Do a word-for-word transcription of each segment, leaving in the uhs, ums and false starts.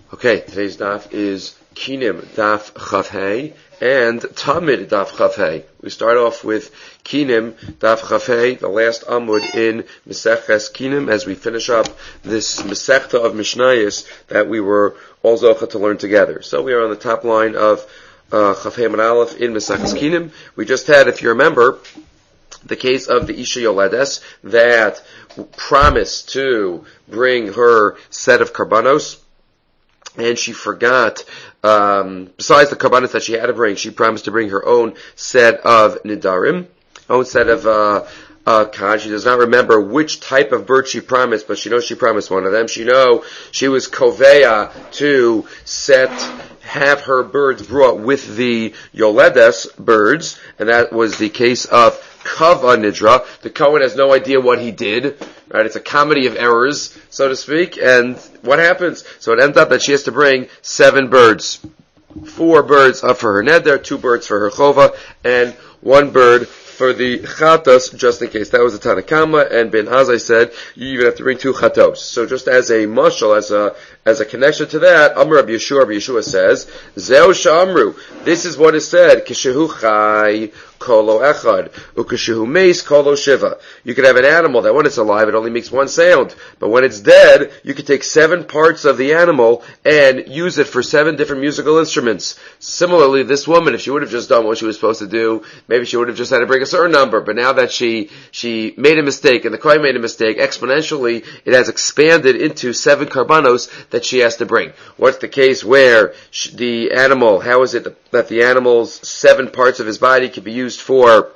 Okay, today's daf is Kinim daf Chavhei and Tamid daf Chavhei. We start off with Kinim daf Chavhei, the last Amud in Meseches Kinim, as we finish up this Mesechta of Mishnayos that we were all zocha to learn together. So we are on the top line of uh, Chavhei Amud Aleph in Meseches Kinim. We just had, if you remember, the case of the Isha Yoledes that promised to bring her set of karbanos, and she forgot, um, besides the karbanos that she had to bring, she promised to bring her own set of nidarim, own set of, uh, uh, khan. She does not remember which type of bird she promised, but she knows she promised one of them. She know she was koveya to set, have her birds brought with the Yoledes birds, and that was the case of Kava Nidra. The Kohen has no idea what he did, right? It's a comedy of errors, so to speak, and what happens? So it ends up that she has to bring seven birds. Four birds up for her neder, two birds for her chova, and one bird for the chatos, just in case. That was the Tanakama, and Ben Azai said, you even have to bring two chatos. So just as a mashal, as a, as a connection to that, Amr Rabbi Yeshua, Rabbi Yeshua says, Zeu Sha'amru, this is what is said, Kishehu Chai, Kolo Echad, Ukeshehu Meis, Kolo Shiva. You could have an animal that when it's alive, it only makes one sound. But when it's dead, you could take seven parts of the animal and use it for seven different musical instruments. Similarly, this woman, if she would have just done what she was supposed to do, maybe she would have just had to bring a certain number. But now that she, she made a mistake, and the Kohen made a mistake, exponentially, it has expanded into seven karbanos that she has to bring. What's the case where she, the animal, how is it that the animal's seven parts of his body can be used for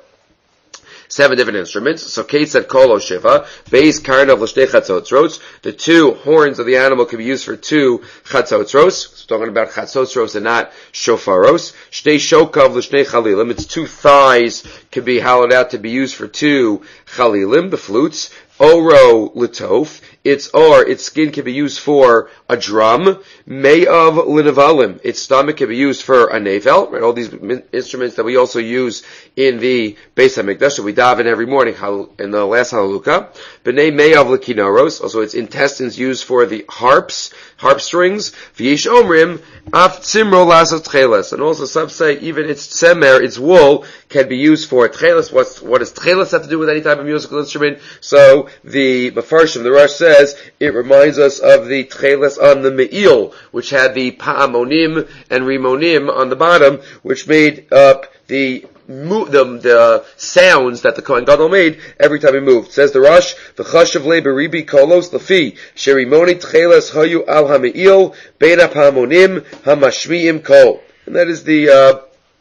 seven different instruments? So Kate said Kolo Shiva, Beis Karnav L'Shtei Chatzotzros. The two horns of the animal can be used for two Chatzotzros. So talking about Chatzotzros and not Shofaros. Shtei Shokav L'Shtei Chalilim. Its two thighs can be hollowed out to be used for two Chalilim, the flutes. Oro Litof. Its or, its skin can be used for a drum. Me'av Linavalim. Its stomach can be used for a navel. Right? All these instruments that we also use in the Beis HaMikdash that we daven every morning in the last Hallelujah. B'nei Me'av Lekinoros. Also its intestines used for the harps, harp strings. V'yesh Omrim Af Tzimro Lasot Tcheles. And also some say even its tzemer, its wool, can be used for tcheles. What's, what does tcheles have to do with any type of musical instrument? So the Mefarshim, the Rosh says, it reminds us of the tcheles on the Me'il, which had the pa'amonim and rimonim on the bottom, which made up the The, the sounds that the Kohen Gadol made every time he moved. Says the Rosh, "V'chashav le beribi kolos lefi sherimoni tcheles hayu al hameil bein ha'pamonim hamashmiim kol." And that is the uh,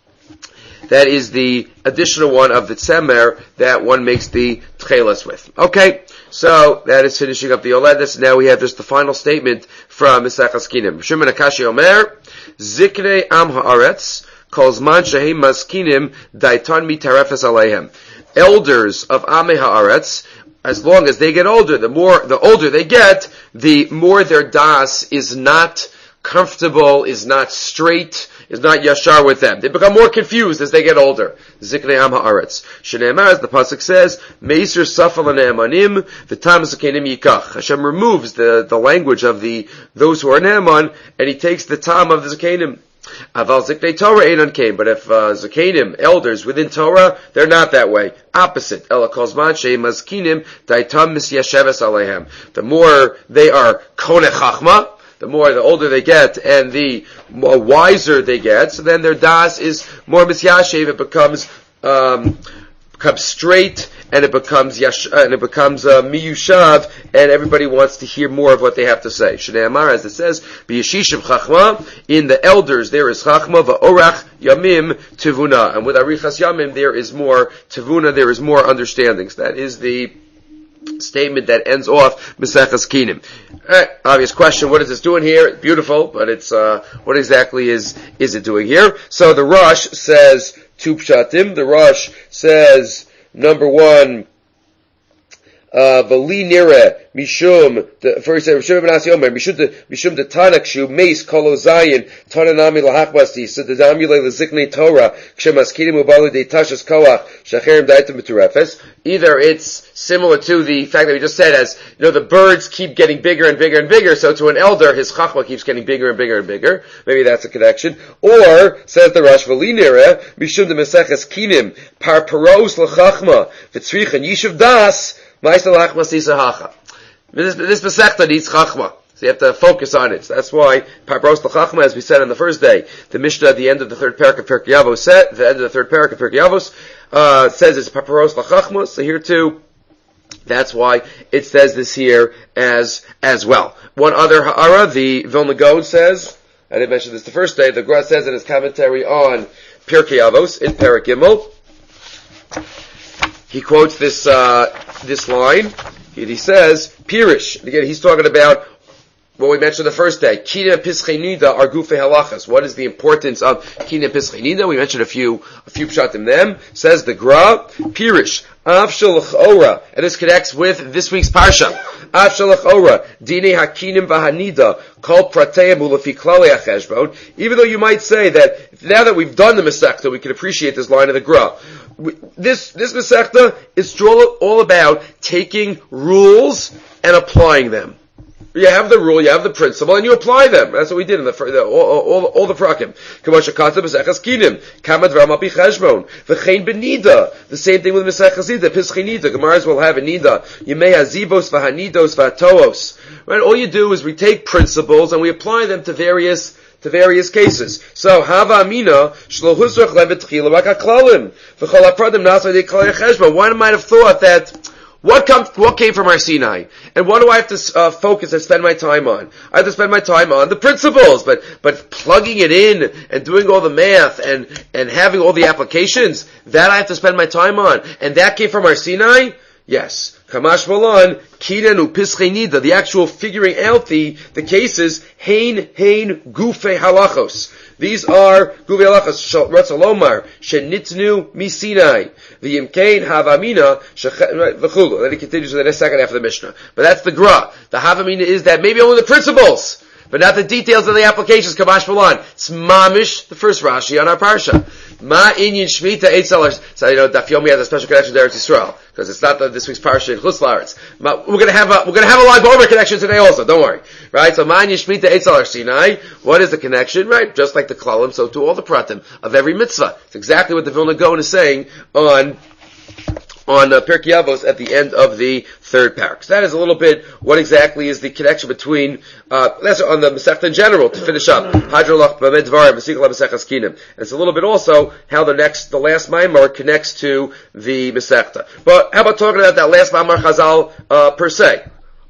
that is the additional one of the tzemer that one makes the tcheles with. Okay, so that is finishing up the Yoledes. Now we have just the final statement from Meseches Kinim. Shimon Akashi Omer, Ziknei Am Haaretz. Calls man shehim maskinim daitan mitarefes aleihem. Elders of Amei Haaretz, as long as they get older, the more, the older they get, the more their das is not comfortable, is not straight, is not yashar with them. They become more confused as they get older. Ziknei Am Haaretz. Shneimar, as the pasuk says, Meiser safal ne'emanim, v'tam zakenim yikach. Hashem removes the, the language of the, those who are ne'eman, and he takes the tam of the zakenim. Aval Ziknei Torah Einon came, but if uh, Zakenim, elders within Torah, they're not that way. Opposite. Ela Kozman Shei Mazkinim Daitam Misyasheves Alehem. The more they are Kone Chachma, the more, the older they get, and the more wiser they get, so then their das is more Misyashev. It becomes, um, becomes straight, and it becomes yash, uh, and it becomes uh, miyushav, and everybody wants to hear more of what they have to say. Shnei Amar, as it says, b'yeshishiv chachma, in the elders there is chachma, va'orach yamim tivuna, and with arichas yamim there is more tivuna, there is more understanding. So that is the statement that ends off Meseches Kinim. Right, obvious question, what is this doing here? It's beautiful, but it's, uh, what exactly is, is it doing here? So the Rosh says, two pshatim, the Rosh says, number one, uh, v'li nira mishum, first Rishon ben Asi Omer, mishum de, mishum de tanakshu, meis kolo zayin, tananami lahachbasti, so the damule leziknei Torah, kshemaskidim ubalu de tashas koach, shacherim daitim beturefes. Either it's similar to the fact that we just said, as, you know, the birds keep getting bigger and bigger and bigger, so to an elder, his chachma keeps getting bigger and bigger and bigger. Maybe that's a connection. Or, says the Rosh, v'li nira, mishum de meseches kinim, par paros l'chachma, v'tzrichan yishuv das, ma'isa l'chachma sisa hacha. This, this Masechta needs chachma. So you have to focus on it. So that's why Parparos l'chachma, as we said on the first day, the Mishnah at the end of the third parak of Pirkei Avos, said, the end of the third parak of Pirkei Avos, uh, says it's Parparos l'chachma. So here too, that's why it says this here as, as well. One other ha'ara, the Vilna Gaon says, I didn't mention this the first day, the Gra says in his commentary on Pirkei Avos, in Perek Gimel, he quotes this, uh, this line, he says, Pirish, and again, he's talking about what we mentioned the first day. Kina Pischei Nida are Gufei Halachas. What is the importance of Kina Pischei Nida? We mentioned a few, a few pshatim them. Says the Gra, Pirish, Av Shalach Ora, and this connects with this week's Parsha. Av Shalach Ora, Dine Hakinim Vahanida, Kol Prateim Ulafi Klalei HaCheshbon. Even though you might say that, now that we've done the Masechta, we can appreciate this line of the Gra. This, this Masechta is all about taking rules and applying them. You have the rule, you have the principle, and you apply them. That's what we did in the, the all, all, all the prakim. The same thing with Mesechas Nida, Pischei Nida. Gemaras will have a Nida. Yemei hazivos v'hanidos v'hatoos. Right? All you do is we take principles and we apply them to various to various cases. So, Hava Amina, Shlo Husrach Levet Tchila Rak HaKlalim, V'chol HaPradim Nasa De Klalei HaCheshbon. One might have thought that What come, what came from our Sinai? And what do I have to uh, focus and spend my time on? I have to spend my time on the principles, but, but plugging it in and doing all the math and, and having all the applications, that I have to spend my time on. And that came from our Sinai? Yes. Kamash Malan, Kinenu Pischei Nida, the actual figuring out the, the cases, Hein, Hein, Gufei Halachos. These are Gufei Halachos, Ratzalomar, Shenitnu Misinai, the Yimkein Havamina, V'chulu. Then he continues in the second half of the Mishnah. But that's the Gra. The Havamina is that maybe only the principles, but not the details of the applications. Kamash Malan. It's Mamish, the first Rashi on our Parsha. Ma Inyan Shmita Eitzel. So you know, Daf Yomi has a special connection to Eretz Yisrael because it's not the, this week's Parsha in Chutz La'aretz. We're going to have a we're going to have a live over connection today also. Don't worry, right? So Ma Inyan Shmita Eitzel Sinai. What is the connection? Right, just like the Klalim, so to all the pratim of every mitzvah. It's exactly what the Vilna Gaon is saying on. on uh, Pirkei Avos at the end of the third parak. So that is a little bit what exactly is the connection between, uh, that's on the Masechta in general, to finish up. Hadrolach B'med Dvarim, V'sikol HaMasechas Kinim. And it's a little bit also how the next, the last Maimar connects to the Masechta. But how about talking about that last Maimar Chazal, uh, per se?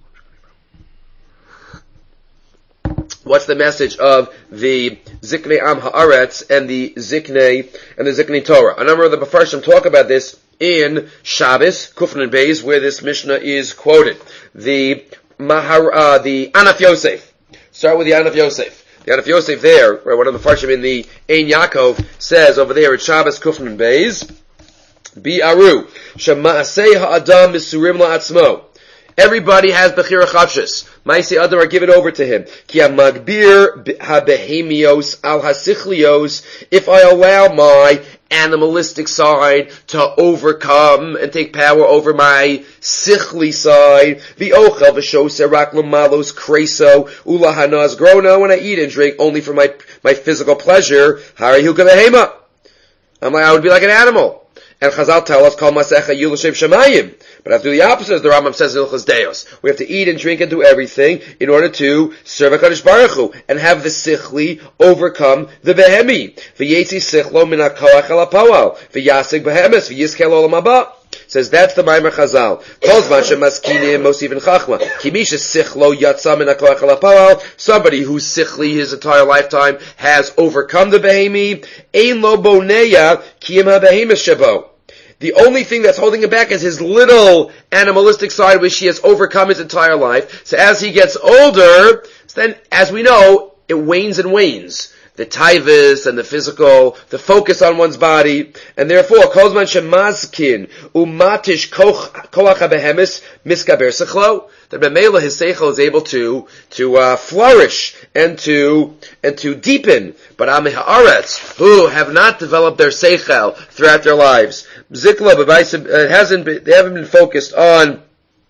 What's the message of the Ziknei Am Haaretz and the Ziknei, and the Ziknei Torah? A number of the Mefarshim talk about this in Shabbos, Kufran and Beis, where this Mishnah is quoted. The Mahar, uh, the Anaf Yosef. Start with the Anaf Yosef. The Anaf Yosef there, where one of the Mefarshim in the Ein Yaakov says over there at Shabbos, Kufran and Beis, Bi Aru, Shema'asei ha'adam misurim la'atzmo. Everybody has Bechira Chavshis. Ma'asei Adam are given over to him. Ki ha'magbir ha'behemios al ha'sichlios. If I allow my animalistic side to overcome and take power over my sichli side, the ochel v'shoseh rak l'malos kreso ulahanaz grona, when I eat and drink only for my my physical pleasure, hari hu kavehema. I'm like, I would be like an animal. And Chazal tell us, Kol Masecha Yul L'Shem Shamayim. But I have to do the opposite, as the Rambam says in Ilchos Deos. We have to eat and drink and do everything in order to serve HaKadosh Baruch Hu and have the sichli overcome the behemi. V'yetzi sichlo min ha'koach el ha'poal. V'yasig behemes. V'yizkel olam haba. Says that's the Maimer Chazal. Kol zman shemaskinim mosivin chachma. Ki mi shesichlo yatsa min ha'koach el ha'poal. Somebody whose sichli his entire lifetime has overcome the behemi. Ein lo boneya ki im ha'behemes shebo. The only thing that's holding him back is his little animalistic side, which he has overcome his entire life. So as he gets older, then, as we know, it wanes and wanes. the taivas and the physical, the focus on one's body, and therefore, kozman shemazkin umatish koach habehemis miskaber sechlo, that b'meila his seichel is able to to uh, flourish and to and to deepen. But amei haaretz, who have not developed their seichel throughout their lives, zikla b'bayis, it hasn't been, they haven't been focused on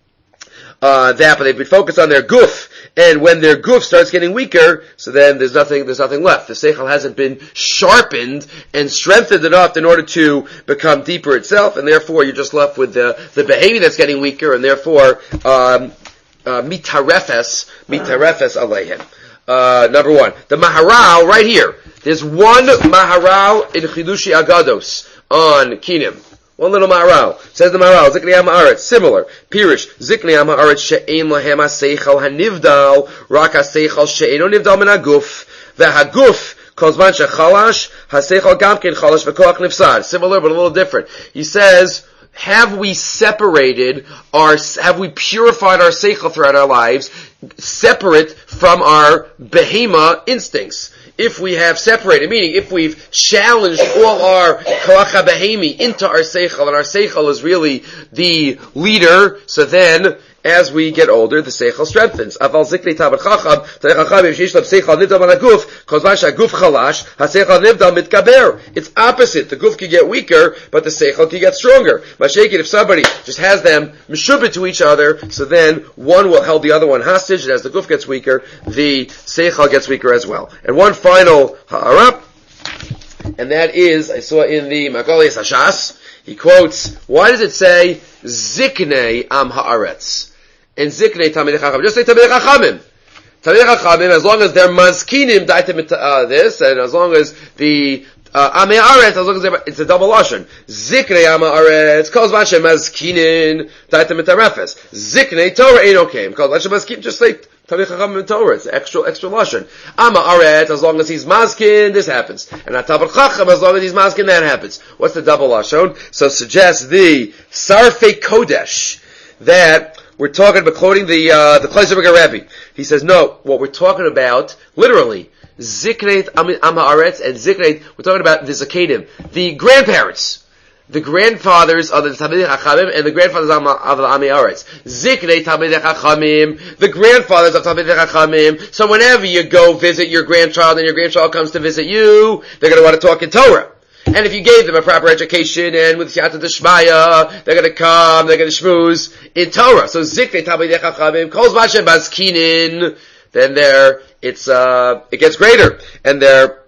uh, that, but they've been focused on their guf. And when their guf starts getting weaker, so then there's nothing, there's nothing left. The seichel hasn't been sharpened and strengthened enough in order to become deeper itself, and therefore you're just left with the, the behavior that's getting weaker, and therefore, um, uh, mitarefes, mitarefes aleihem. Uh, number one. The Maharal, right here. There's one Maharal in Chidushi Agados on Kinim. One little Maharal. Says the Maharal, Ziknei Am Haaretz, similar. Pirish, Ziknei Am Haaretz she'ein lahem ha-seichel hanivdal, rak ha-seichel she'eino nivdal min ha-guf, ve'ha-guf, kol zman shechalash, ha-seichel gamkin chalash v'koach nifsad. Similar, but a little different. He says, have we separated our, have we purified our seichel throughout our lives, separate from our behema instincts? If we have separated, meaning if we've challenged all our koach behemi into our seichel, and our seichel is really the leader, so then, as we get older, the seichel strengthens. Aval ziknei tamid chacham, tamid chacham, if sheyesh lav seichel nivdal min haguf, kozman shehaguf chalash, ha-seichel nivdal mitkaber. It's opposite. The guf can get weaker, but the seichel can get stronger. Mashiach, if somebody just has them meshubit to each other, so then one will hold the other one hostage, and as the guf gets weaker, the seichel gets weaker as well. And one final ha'ara, and that is, I saw in the Magaliyas Hashas, he quotes, why does it say, Ziknei Am Haaretz? And Ziknei Tamidei Chachamim. Just say Tamidei Chachamim. Tamidei Chachamim, as long as they're mazkinim, daitem uh, this, and as long as the uh, Amei Haaretz, as long as they're, it's a double lashon. Ziknei Am Haaretz, kol zman shemazkinin, daitem mitarefes. Ziknei Torah ain't okay. Kol zman shemazkinin, just say Tamidei Chachamim and Torah. It's extra, extra lashon. Ama Haaretz, as long as he's mazkin, this happens. And Tamid Chacham, as long as he's mazkin, that happens. What's the double lashon? So suggests the Sarfei Kodesh, that we're talking about quoting the uh, the Kleiserberger Rebbe. He says, no, what we're talking about, literally, Ziknei Am Haaretz and Ziknei, we're talking about the Zakenim, the grandparents, the grandfathers of the Tamidei Chachamim and the grandfathers of the Amei Haaretz. Ziknei Tamidei Chachamim, the grandfathers of Tamidei Chachamim. So whenever you go visit your grandchild and your grandchild comes to visit you, they're going to want to talk in Torah. And if you gave them a proper education and with Siyata D'Shmaya, they're going to come, they're going to shmooze in Torah. So Ziknei Tamidei Chachamim, Kol Zman Shemazkinin, then there, it's, uh, it gets greater. And they're,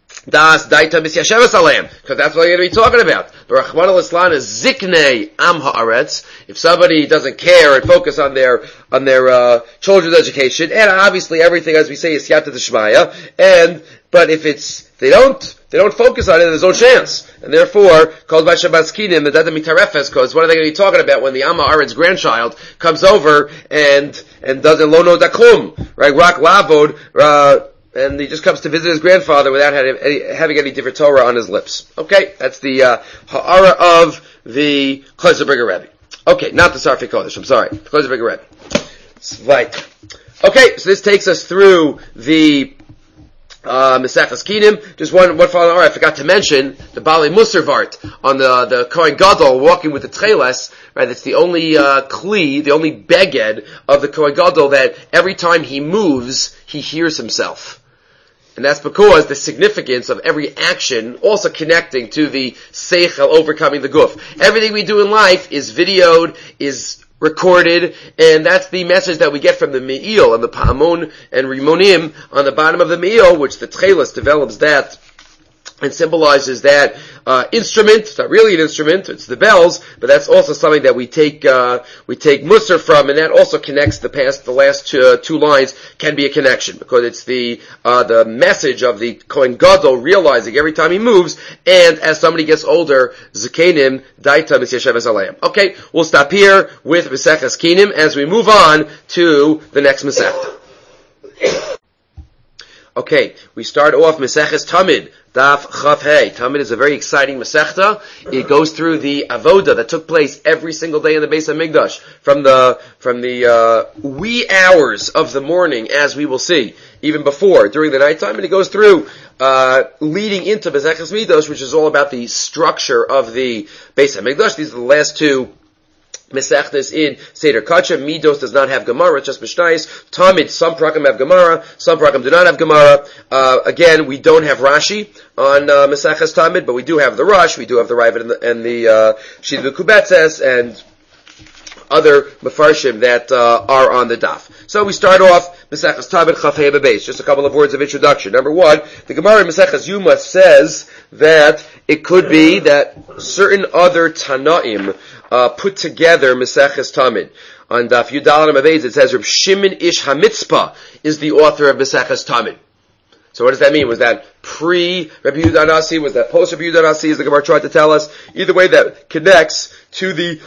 Das Daita Misyasheves Aleim, because that's what you're going to be talking about. The Rachman al-Islan is Ziknei Am Haaretz. If somebody doesn't care and focus on their, on their, uh, children's education, and obviously everything, as we say, is Siyata D'Shmaya, and, but if it's, they don't, they don't focus on it, there's no chance. And therefore, called by Shabbatskinim, the Dada Mitarefes, because what are they going to be talking about when the Amma Aretz grandchild comes over and, and doesn't lono dakum, right? Rak lavod, uh, and he just comes to visit his grandfather without having any, having any different Torah on his lips. Okay, that's the, uh, ha'ara of the Kleiserberger Rebbe. Okay, not the Sarfei Kodesh, I'm sorry. The Kleiserberger Rebbe. Right. Okay, so this takes us through the Uh, Maseches Kinim. Just one, one final, alright, I forgot to mention the Bali Musar Vart on the, the Kohen Gadol walking with the Tcheles, right? That's the only, uh, Kli, the only Beged of the Kohen Gadol that every time he moves, he hears himself. And that's because the significance of every action also connecting to the Seichel overcoming the Guf. Everything we do in life is videoed, is recorded, and that's the message that we get from the Me'il and the Pa'amon and Rimonim on the bottom of the Me'il, which the Tcheles develops that and symbolizes that uh, instrument. It's not really an instrument; it's the bells, but that's also something that we take uh, we take Musar from, and that also connects the past. The last two, uh, two lines can be a connection because it's the uh, the message of the Kohen Gadol realizing every time he moves, and as somebody gets older, Zakenim Daita Misyasheves Aleim. Okay, we'll stop here with Maseches Kinim as we move on to the next Masechta. Okay, we start off Maseches Tamid, Daf Chav Hey. Tamid is a very exciting Masechta. It goes through the avoda that took place every single day in the Beis HaMikdash, from the from the uh, wee hours of the morning, as we will see, even before, during the nighttime, and it goes through uh, leading into Maseches Midos, which is all about the structure of the Beis HaMikdash. These are the last two Mesechtes in Seder Kacha. Midos does not have Gemara, it's just Mishnayos. Tamid, some Prakim have Gemara, some Prakim do not have Gemara. Uh, again, we don't have Rashi on uh, Meseches Tamid, but we do have the Rush, we do have the Ravid and the, and the uh, Shida Kubetzes, and other Mefarshim that uh, are on the Daf. So we start off Meseches Tamid Chaf Hei Beis. Just a couple of words of introduction. Number one, the Gemara in Meseches Yuma says that it could be that certain other Tanaim Uh, put together Meseches Tamid. On Daf Yudal and Mavez, it says Reb Shimon Ish HaMitzpah is the author of Meseches Tamid. So what does that mean? Was that pre Rabbi Yehuda Nasi? Was that post Rabbi Yehuda Nasi? As the Gemara tried to tell us. Either way, that connects to the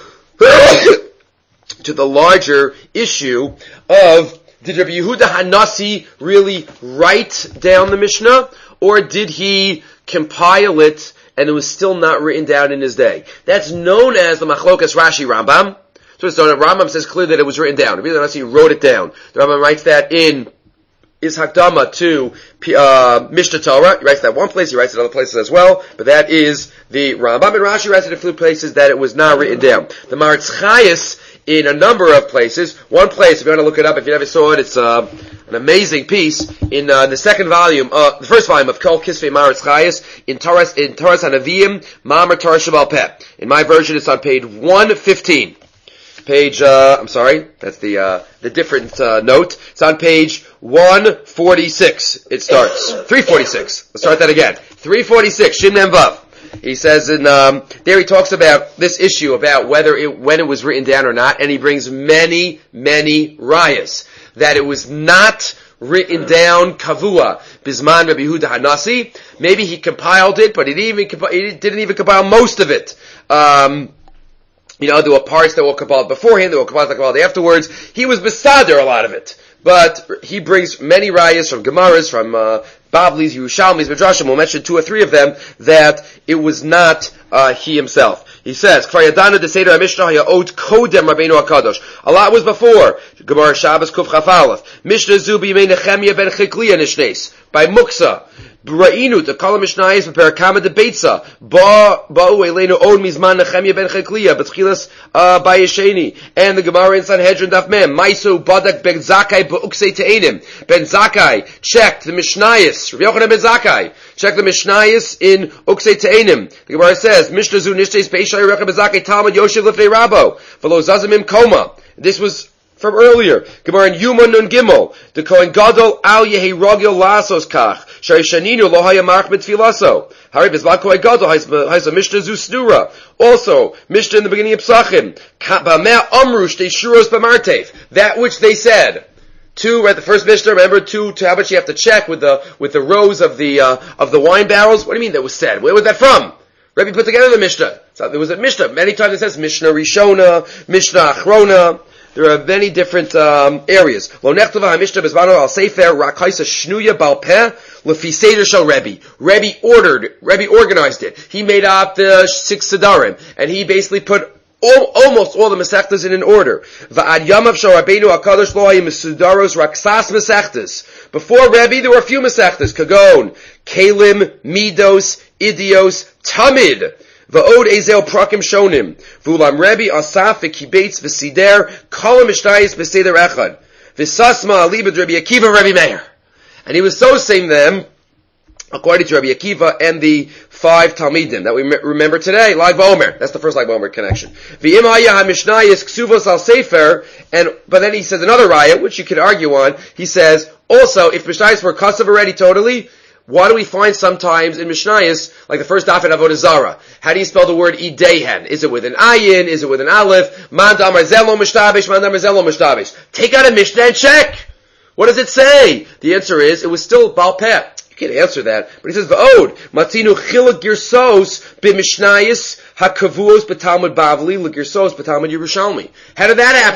to the larger issue of, did Rabbi Yehuda HaNasi really write down the Mishnah, or did he compile it and it was still not written down in his day? That's known as the Machlokas Rashi Rambam. So it's known, Rambam says clearly that it was written down. Rabbi Yehuda HaNasi wrote it down. The Rambam writes that in his Hakdama to uh, Mishnah Torah. He writes that one place, he writes it other places as well, but that is the Rambam. And Rashi writes it in a few places that it was not written down. The Maritz Chayes, in a number of places, one place, if you want to look it up, if you never saw it, it's uh, an amazing piece in uh, the second volume, uh, the first volume of Kol Kisvei Maritz Chayes, in Torah, in Torah Hanaviyim, Ma'amar Torah Shabal Peh. In my version, it's on page one fifteen. Page, uh, I'm sorry, that's the, uh, the different, uh, note. It's on page one forty-six. It starts. three forty-six. Let's start that again. three forty-six, Shin Mem Vav. He says in, um, there he talks about this issue about whether it, when it was written down or not, and he brings many, many rayas that it was not written down kavua bisman Rabbi Yehuda HaNasi. Maybe he compiled it, but he didn't even, compi- he didn't even compile most of it. Um, you know, there were parts that were compiled beforehand, there were parts that were compiled afterwards. He was besader a lot of it. But he brings many rayas from Gemaras, from uh, Bavlis, Yerushalmis, Midrashim. We'll mention two or three of them, that it was not uh, he himself. He says, Kvar Yadana de Seder HaMishnah Haya'ot Kodem Rabbeinu HaKadosh. A lot was before. Gemara Shabbos Kuf Chaf Aleph. Mishnah Zu B'Yimei Nechemia ben Chikliya Nishnes. By Muksa. Ra'inu, the Kol HaMishnayis V'Perakama de Beitza. Ba, Ba'u Eleinu Od Mizman Nechemia ben Chikliya. B'Tchilas Bayesheni. And the Gemara in Sanhedrin Daf Mem. Maisu Badak Ben Zakai B'Uksei Te'enim. Ben Zakai checked the Mishnayis. Rabbi Yochanan Ben Zakai checked the Mishnayis in Uksei Te'enim. The Gemara says, Mishnah Zu Nishtes Be'Ishay Rechem Ben Zakai Talmud Yoshev Lefnei Rabo. V'lo Zazimim Koma. This was from earlier. Gemara in Yuma Nun Gimel. The Kohen Gadol Al Yehi Rogil Lasos Kach. Shari Shaninu Lo Haya March Mitfilaso. Hari Bizbal Kohen Gadol has a Mishnah Zu Snura. Also, Mishnah in the beginning of Psachim. Ba'meh Amru Shtei Shuros B'Martev. That which they said. Two, right, the first Mishnah, remember, two, to how much you have to check with the, with the rows of the, uh, of the wine barrels. What do you mean that was said? Where was that from? Rebbe put together the Mishnah. So there was a Mishnah. Many times it says Mishnah Rishona, Mishnah Achrona. There are many different um, areas. Lo nechtava Mishnah bezmano al sefer rakaisa shnuya bal peh lefi seder shel Rebbe. Rebbe ordered, Rebbe organized it. He made up the six sedarim, and he basically put all, almost all the mesechtas in an order. Va'ad yamav shel Rabbeinu HaKadosh lo hayim mesudaros raksas mesechtas. Before Rebbe, there were a few mesechtas. Kagon, Kalim, Midos, Idios, Tamid. Va'od ezel prakim shonim. V'ulam Rebbe asaf v'kibeitz v'sider kol mishnayis b'seder echad. V'sasma alibad Rabbi Akiva Rabbi Meir. And he was so saying them, according to Rabbi Akiva and the five Talmidim that we remember today, Lag BaOmer. That's the first Lag BaOmer connection. V'im haya ha-mishnayis ksuvos al sefer, and, but then he says another raya, which you could argue on. He says, also, if mishnayis were kasav already totally, why do we find sometimes in Mishnayos, like the first daf in Avodah Zarah, how do you spell the word idehen? Is it with an ayin? Is it with an aleph? Man damar zelo mishtabish, man damar zelo mishtabish. Take out a Mishnah and check. What does it say? The answer is, it was still Baal Peh. You can't answer that. But he says, V'od, matinu chilak girsos b'mishnayos hakavuos b'talmud Bavli l'girsos b'talmud Yerushalmi. How did that happen?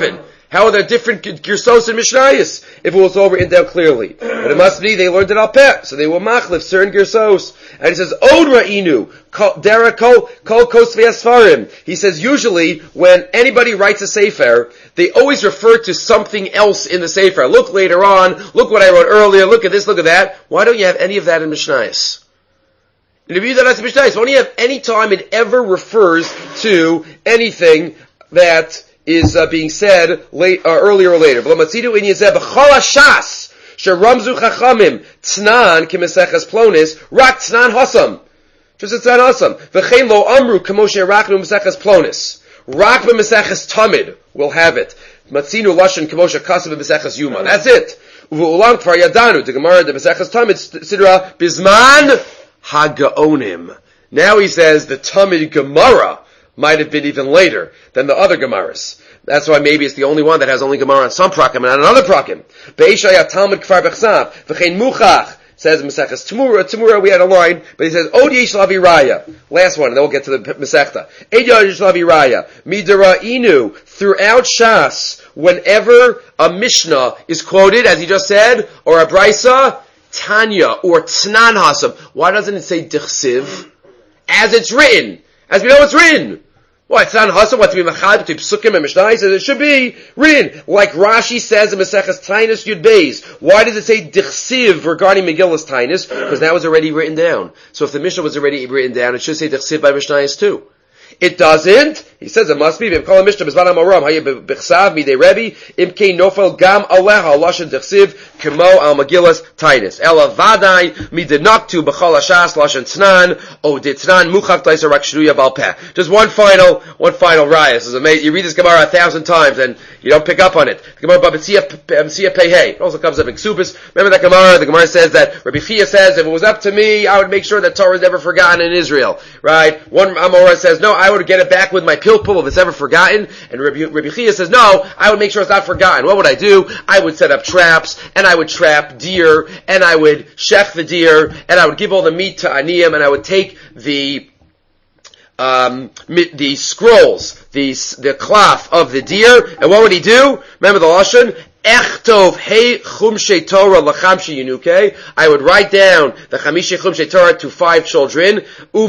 How are there different Girsos and Mishnayos if it was all written down clearly? But it must be they learned it al peh, so they were machlif certain Girsos. And he says, Od ra'inu, dera kol kosvei asfarim. He says, usually, when anybody writes a sefer, they always refer to something else in the sefer. Look later on, look what I wrote earlier, look at this, look at that. Why don't you have any of that in Mishnayos? In the Mishnayos, why don't you have any time it ever refers to anything that is uh, being said late, uh, earlier or later. Just a tznan hasam. V'chein lo amru k'moshe raknu meseches plonis. Rak b'meseches tamid will have it. Matzinu lashon k'moshe kasav b'meseches yuma. That's it. U'ulam kvar yadanu. The Gemara the meseches tamid sidra bizman hagaonim. Now he says the tamid Gemara might have been even later than the other Gemaras. That's why maybe it's the only one that has only Gemara on some prakim and on another prakim. Be'ishaya Talmud Kfar Bechsav, V'chein Muchach, says Mesechus Tamura. Tamura we had a line, but he says, Od yesh lavi raya. Last one, and then we'll get to the Mesechta. Od yesh lavi raya. Midara inu, throughout Shas, whenever a Mishnah is quoted, as he just said, or a Brisa, Tanya, or Tznan Hasam. Why doesn't it say Dichsiv? As it's written. As we know it's written. Why, it's not hustle, what to be machad, between psukim and mishnah, he says it should be written. Like Rashi says in Maseches Tainus Yud Beis. Why does it say Dichsiv regarding Megillus Tainus? Because that was already written down. So if the Mishnah was already written down, it should say Dichsiv by Mishnayos too. It doesn't. He says it must be. V'im kol Mishnah b'zman ha'moram hayeh b'chsav midei Rebbe im kei nofel gam aleha lashon Dichsiv kemo al Megillus Tainus. Ela vadai midenaktu b'chol hashas lashon tznan o ditznan muchach taiser rak shruya bal peh. Just one final, one final raya. This is amazing. You read this Gemara a thousand times and you don't pick up on it. The Gemara Babetziah Pehei. It also comes up in Ksubis. Remember that Gemara? The Gemara says that Rabbi Chia says if it was up to me, I would make sure that Torah is never forgotten in Israel. Right? One Amorah says no, I would get it back with my pilpul if it's ever forgotten. And Rabbi, Rabbi Chia says, no, I would make sure it's not forgotten. What would I do? I would set up traps, and I would trap deer, and I would shech the deer, and I would give all the meat to aniyim, and I would take the um the scrolls, the the cloth of the deer, and what would he do? Remember the Lashon? Echtov hey chumshei Torah lachamshi yinuke. I would write down the chamishi chumshei Torah to five children.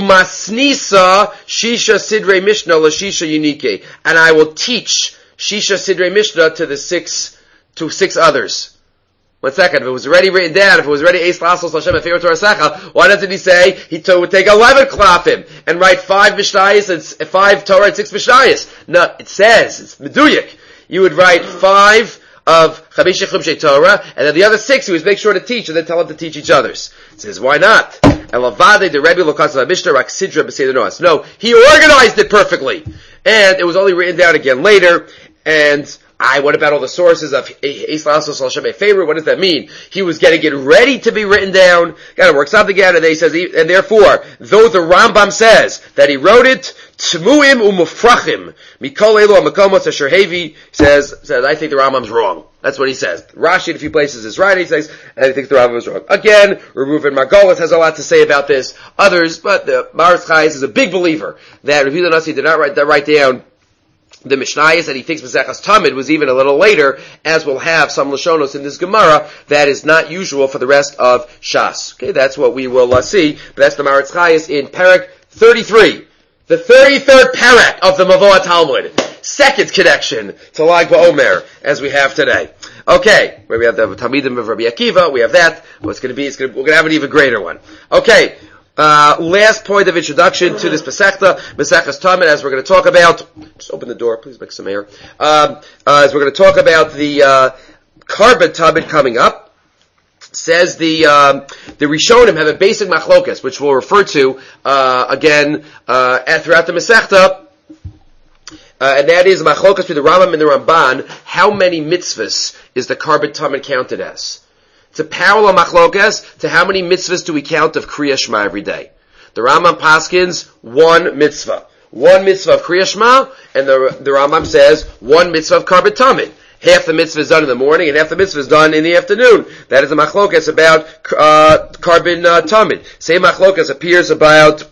Umasnisa shisha sidrei mishnah lashisha yinike, and I will teach shisha sidrei mishnah to the six to six others. One second. If it was already written down, if it was already Eis Lasos Hashem Efir Torah Secha, why doesn't he say he to, would take eleven klafim and write five mishnayos and five Torah and six mishnayos? No, it says it's meduyik. You would write five of Chamisha Chumshei Torah, and then the other six he was make sure to teach, and then tell them to teach each others. It says, why not? Elavade de Rebbe Lokasav Mishnah Rak Sidra B'Seder Noas. No, he organized it perfectly, and it was only written down again later. And I, what about all the sources of Eis Lasos Hashem Efir? What does that mean? He was getting it ready to be written down. Got to work something out, and he says, and therefore, though the Rambam says that he wrote it, Tmuim umufrachim mikol elu hamakomot asher hevi says says I think the Rambam's wrong. That's what he says. Rashi in a few places is right. He says, and I think the Rambam is wrong. Again, Reuven Margolis has a lot to say about this. Others, but the Maris Chayes is a big believer that Rav Yehuda Nasi did not write that write down the Mishnayos, that he thinks Mesechus Tamid was even a little later, as we'll have some Lashonos in this Gemara that is not usual for the rest of Shas. Okay, that's what we will uh, see. But that's the Maris Chayes in Perek thirty-three. The thirty-third parak of the Mavoah Talmud. Second connection to Lag BaOmer, as we have today. Okay, where we have the Talmidim of Rabbi Akiva, we have that. What's going to be, it's going to, we're going to have an even greater one. Okay, uh, last point of introduction to this Masechta, Maseches Tamid, as we're going to talk about, just open the door, please make some air, um, uh, as we're going to talk about the, uh, Carbon Tamid coming up. Says the um, the Rishonim have a basic machlokas, which we'll refer to uh, again uh, throughout the Masechta, uh, and that is machlokas between the Rambam and the Ramban. How many mitzvahs is the Carbon Tamid counted as? It's a parallel machlokas to how many mitzvahs do we count of Kriya Shema every day. The Rambam paskins one mitzvah, one mitzvah of Kriya Shema, and the the Rambam says one mitzvah of Carbon Tamid. Half the mitzvah is done in the morning, and half the mitzvah is done in the afternoon. That is a machlokas about uh, Carbon uh, Tamid. Same machlokas appears about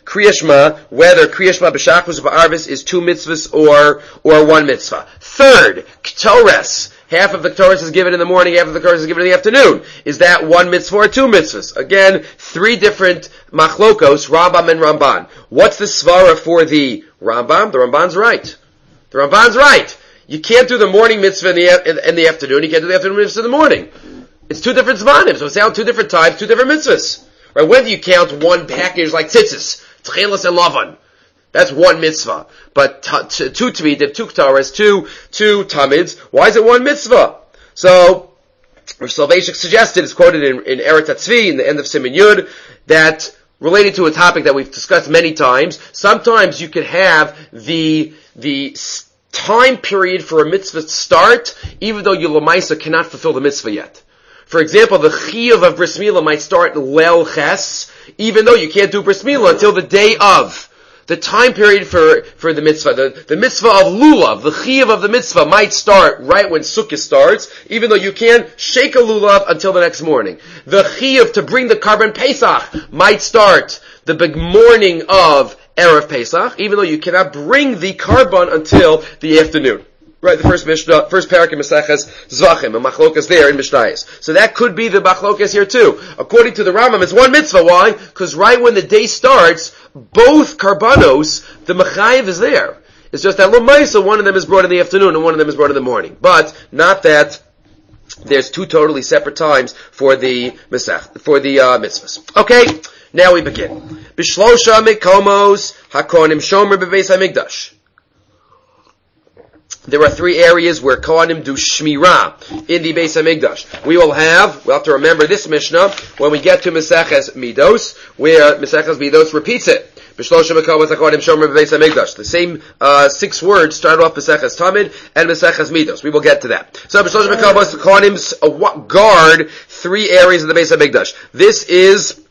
Kriya Shema, whether Kriya Shema b'Shachris or b'Arvis is two mitzvahs or, or one mitzvah. Third, Ktores. Half of the Ktores is given in the morning, half of the Ktores is given in the afternoon. Is that one mitzvah or two mitzvahs? Again, three different machlokos, Rambam and Ramban. What's the svara for the Rambam? The Ramban's right. The Ramban's right. You can't do the morning mitzvah in the, in, in the afternoon, you can't do the afternoon mitzvah in the morning. It's two different zmanim, so it's out two different times, two different mitzvahs. Right? When do you count one package like tzitzis, tchelis and lavan? That's one mitzvah. But t- t- two tmidim, two ktaras, two, two tamids, why is it one mitzvah? So, Rav Soloveitchik suggested, it's quoted in, in Eretz HaTzvi, in the end of Siman Yud, that related to a topic that we've discussed many times, sometimes you could have the, the time period for a mitzvah start, even though you lamaisa cannot fulfill the mitzvah yet. For example, the chiyuv of bris milah might start lel ches, even though you can't do bris milah until the day of. The time period for, for the mitzvah, the, the mitzvah of lulav, the chiyuv of the mitzvah might start right when sukkah starts, even though you can't shake a lulav until the next morning. The chiyuv to bring the carbon Pesach might start the big morning of Erev Pesach, even though you cannot bring the carbon until the afternoon. Right, the first Mishnah, first parak in Maseches Zvachim, a machlokas there in Mishnayos. So that could be the machlokas here too. According to the Rambam, it's one mitzvah. Why? Because right when the day starts, both karbanos, the mechayiv is there. It's just that l'maisa, one of them is brought in the afternoon and one of them is brought in the morning. But not that there's two totally separate times for the Masech, for the uh, mitzvahs. Okay, now we begin. Bishlosha mikomos hakonim shomer bebeis hamikdash. There are three areas where Kohanim do Shmirah in the Beis HaMikdash. We will have, we'll have to remember this Mishnah when we get to Maseches Midos, where Maseches Midos repeats it. The same uh, six words start off Maseches Tamid and Maseches Midos. We will get to that. So Kohanim guard three areas of the Beis HaMikdash. This is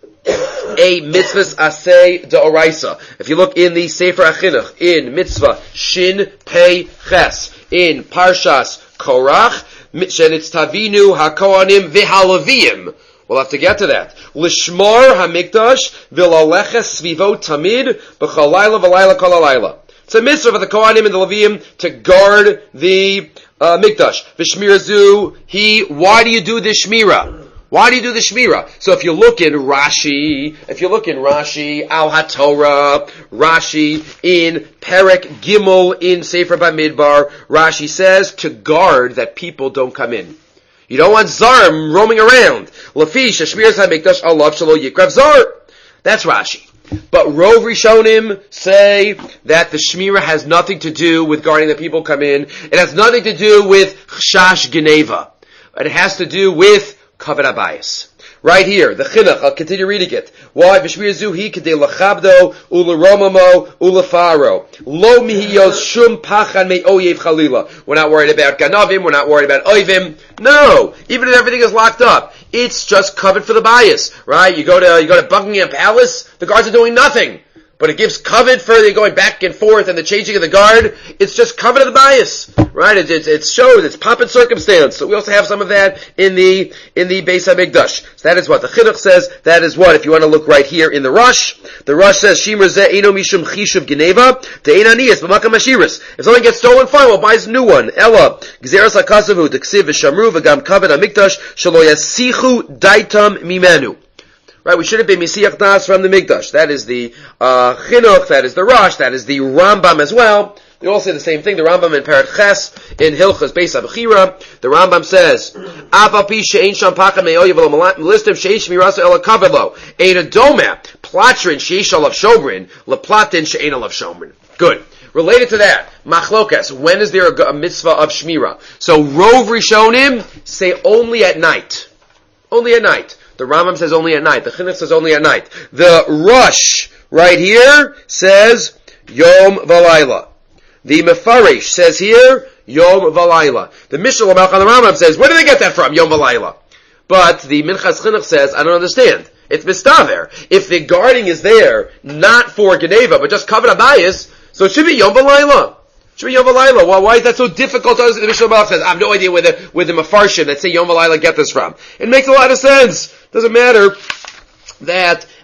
a mitzvahs aseh d'oraisa. If you look in the Sefer Achinuch, in mitzvah Shin Pei Ches, in Parshas Korach, Shenitz Tavinu HaKohanim V'Halaviyim. We'll have to get to that. Lishmar HaMikdash V'Laleches Svivo Tamid B'Chalayla V'Layla Kolalayla. It's a mitzvah for the Kohanim and the Levim to guard the uh, Mikdash. V'Shmirazu, he, why do you do this Shmira? Why do you do the Shmira? So if you look in Rashi, if you look in Rashi, Al HaTorah, Rashi, in Perek Gimel, in Sefer Bamidbar, Rashi says to guard that people don't come in. You don't want Zarm roaming around. Lafish, Shmir HaMikdash, Allah Shalo Yikrav Zar. That's Rashi. But Rov Rishonim say that the Shmira has nothing to do with guarding the people come in. It has nothing to do with Chash Geneva. It has to do with Kavod Abayis. Right here, the Chinuch, I'll continue reading it. Why? V'shmir zuhi kedei lachabdo, uleromamo, ulefaro. Lo mihiyos shum pachan me oyev chalila. We're not worried about ganavim, we're not worried about oivim. No! Even if everything is locked up, it's just covered for the bias. Right? You go to, you go to Buckingham Palace, the guards are doing nothing. But it gives covet for the going back and forth and the changing of the guard. It's just covet of the bias, right? It, it, it shows, it's pomp and circumstance. So we also have some of that in the, in the Beis HaMikdash. So that is what the Chinuch says. That is what, if you want to look right here in the Rush, the Rush says, Shimur zeh eino mishum chishuv geneva, te'ein aniyas b'makam ashiris. If something gets stolen, fine, well, buys a new one. Ella, gzeras hakasavu, d'ksiv v'shamru v'gam kavet HaMikdash, shelo yasichu daitam mimenu. Right, we shouldn't be Misiach Das from the Mikdash. That is the uh, Chinuch, that is the Rosh, that is the Rambam as well. They all say the same thing. The Rambam in Perek Ches, in Hilchas Beis HaBechira, the Rambam says, Apa pi she'ein sham pacha me'oyev v'lo melistim she'ein shmirasa ela kaved lo. Ein adoma, platrin she'esh alav shomrin, leplatin she'ein alav shomrin. Good. Related to that, Machlokas, when is there a, a mitzvah of Shmira? So Rov Rishonim say only at night. Only at night. The Rambam says only at night. The Chinuch says only at night. The Rush, right here, says Yom V'Layla. The Mefarish says here, Yom V'Layla. The Mishnah L'Malch on the Rambam says, where do they get that from, Yom V'Layla? But the Minchas Chinuch says, I don't understand. It's Mistaver. If the guarding is there, not for Geneva, but just Kavod Abayis, so it should be Yom V'Layla. Should be Yom V'Layla. Why, why is that so difficult? The Mishnah L'Malch says, I have no idea where the, where the Mefarshim that say Yom V'Layla get this from. It makes a lot of sense. Doesn't matter that